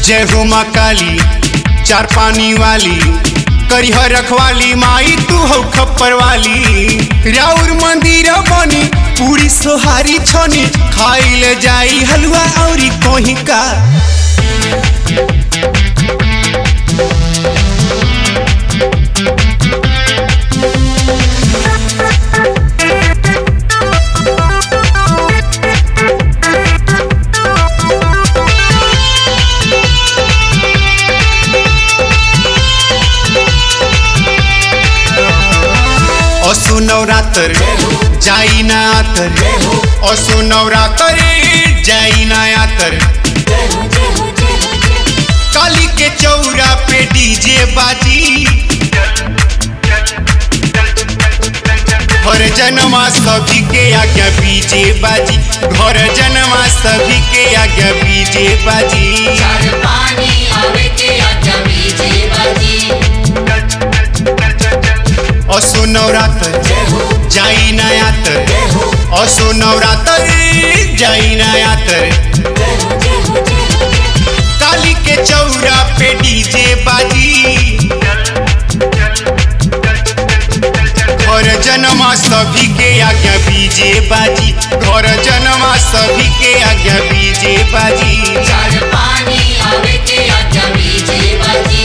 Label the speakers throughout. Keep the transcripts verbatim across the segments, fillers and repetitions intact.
Speaker 1: जय हो माँ काली चार पानी वाली, करी हर रखवाली माई तू हो खप्पर वाली। राउर मंदिर बनी पूरी सोहारी छनी, खाइल जाई हलवा औरी कोही का। असो नवरात्र जाई ना आतर, असो नवरात्र जाई ना आतर। काली के चौरा पे डीजे बाजी, घर जन्मा सभी के आज्ञा बीजे बाजी, घर जन्मा सभी के आज्ञा बीजे बाजी।
Speaker 2: चार पानी आवे के आज्ञा बीजे बाजी।
Speaker 1: असो नवरात्र जाई ना आतर, असो नवरात्र जाई ना आतर। काली के चौरा पे डीजे बाजी, घर जन्मा सभी के आज्ञा बीजे बाजी, घर जन्मा सभी के आज्ञा बीजे बाजी।
Speaker 2: चार पानी आवे के आज्ञा बीजे बाजी।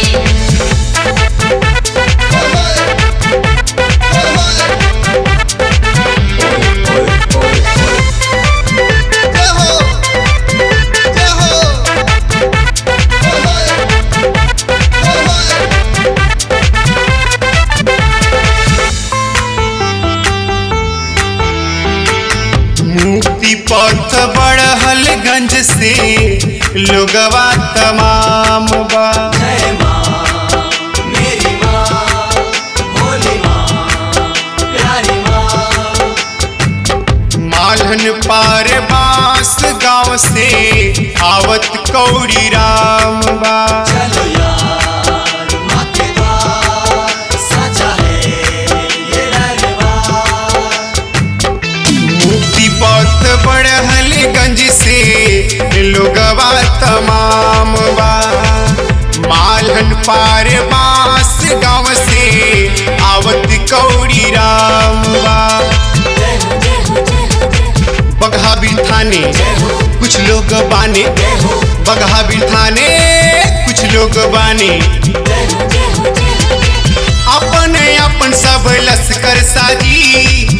Speaker 1: मुक्ति पथ बड़हलगंज से लोगवा तमाम बा।
Speaker 3: जय माँ मेरी माँ, भोली माँ, प्यारी माँ।
Speaker 1: मालहन पार बांस गांव से आवत कौड़ी राम बा।
Speaker 3: चलो यार माँ के द्वार सजा है ये दरबार।
Speaker 1: मुक्ति पथ बड़हलगंज से लोगवा तमाम बा। मालहन पार बांस गांव से आवत कौड़ी राम बा। बगहा बिल थाने कुछ लोग बाने, बगहा बिल थाने कुछ लोग बाने। अपने अपन सब लश्कर साजी,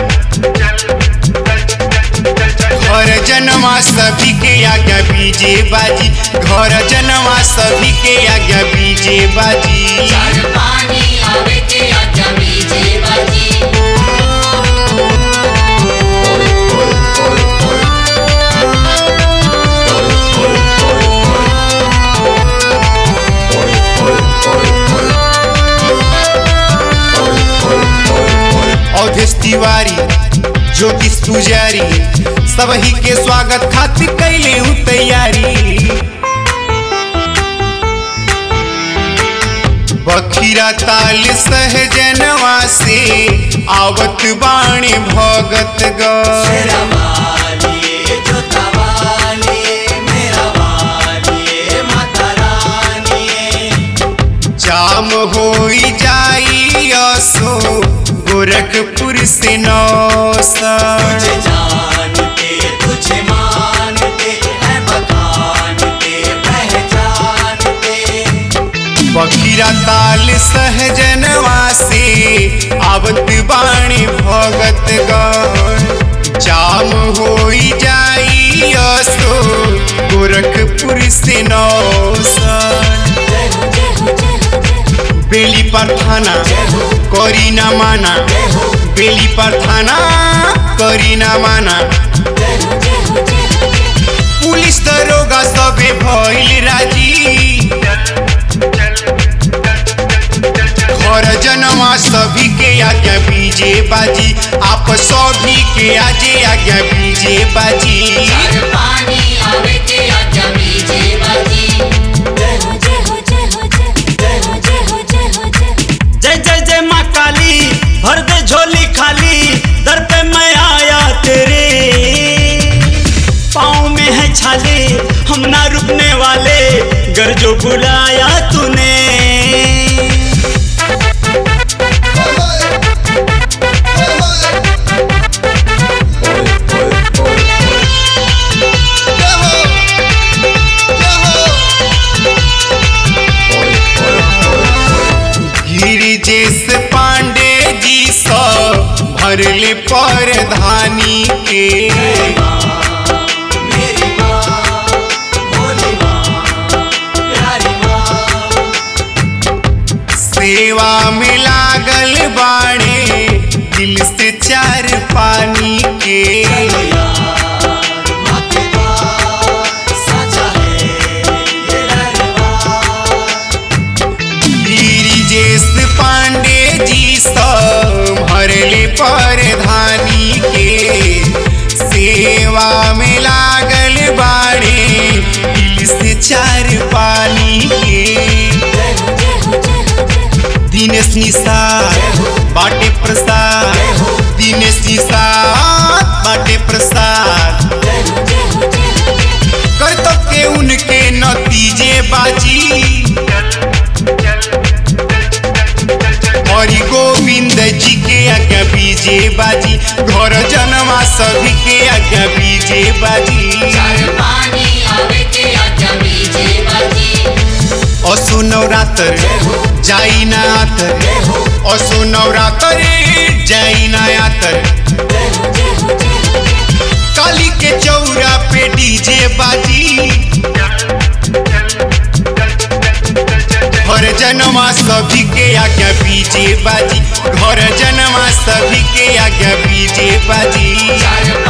Speaker 1: घर जन्मा सभी के आज्ञा बीजे बाजी, घर जन्मा सभी के आज्ञा बीजे बाजी।
Speaker 2: चार पानी आवे के आज्ञा बीजे बाजी।
Speaker 1: अवधेश तिवारी ज्योतिष पुजारी सबही के स्वागत खातिर कैले हूँ तैयारी। बखीरा ताल सहजनवा से आवत बाणी भगत ग।
Speaker 3: मेरा वाली जोता वाली, मेरा वाली माता रानी।
Speaker 1: जाम होई जाई असो गोरखपुर से नौसा।
Speaker 3: तुझे जानते तुझे मानते हैं बखानते पहचानते।
Speaker 1: बखीरा ताल सहजनवा से आवत बाणी भगत ग। जाम होई जाई असो गोरखपुर से नौसा। बेली पर थाना करी ना माना, बेली पर थाना करी ना माना। पुलिस दरोगा सबे भइल राजी, घर जन्मा सभी के आज्ञा बीजे बाजी, आप सभी के आजे आज्ञा बीजे बाजी।
Speaker 2: चार पानी आवे के आज्ञा बीजे बाजी।
Speaker 4: जय जय जय माँ काली, भर दे झोली खाली, दर पे मैं आया तेरे। पाँव में है छाले हम ना रुकने वाले, घर जो बुलाया तूने।
Speaker 1: गिरिजेश पांडे जी सौ भरले परधानी के।
Speaker 3: मेरी माँ भोली माँ प्यारी माँ
Speaker 1: सेवा में लागल बाड़े दिल से चार पानी के।
Speaker 3: माँ के द्वार साचा है ये दरबार।
Speaker 1: गिरिजेश पांडे जी सब भरले परधानी के। सेवा में लागल बाड़े दिल से चार पानी के। दिनेश निषाद बाटे प्रसाद, दिनेश निषाद बाटे प्रसाद। करतब के उनके नतीजे बाजी हरि गोविंद जी के आज्ञा बीजे बाजी। घर जनमा सभी के आज्ञा बीजे बाजी।
Speaker 2: चार पानी आवे के आज्ञा बीजे बाजी।
Speaker 1: असो नवरात्र जाई ना आतर, असो नवरात्र जाई ना आतर। काली के चौरा पे डीजे बाजी। घर जनमा सभी के आज्ञा बीजे बाजी। घर जनमा सभी के आज्ञा बीजे बाजी।
Speaker 2: चार